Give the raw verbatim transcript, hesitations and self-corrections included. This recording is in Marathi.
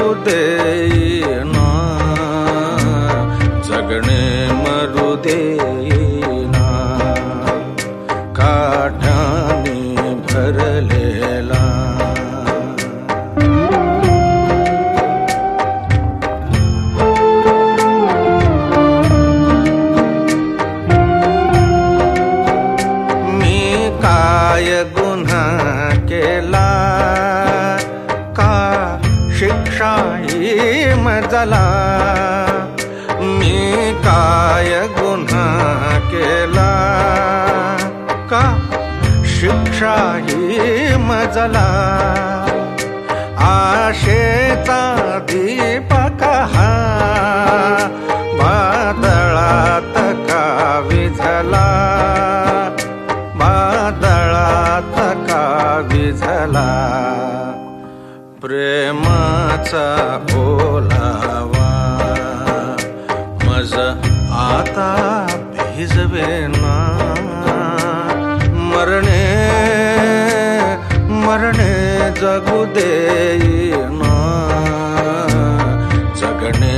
जगू देईना, जगणे मरू देईना, काठ्याने भरलेला. मी काय गुन्हा केला, का शिक्षा ही मजला. मी काय गुन्हा केला, का शिक्षा ही मजला. आशेचा दीपक हा वादळात का विझला, वादळात का विझला. प्रेमाचा ओलावा मज आता भिजवेना. मरणे मरणे जगू देईना, जगणे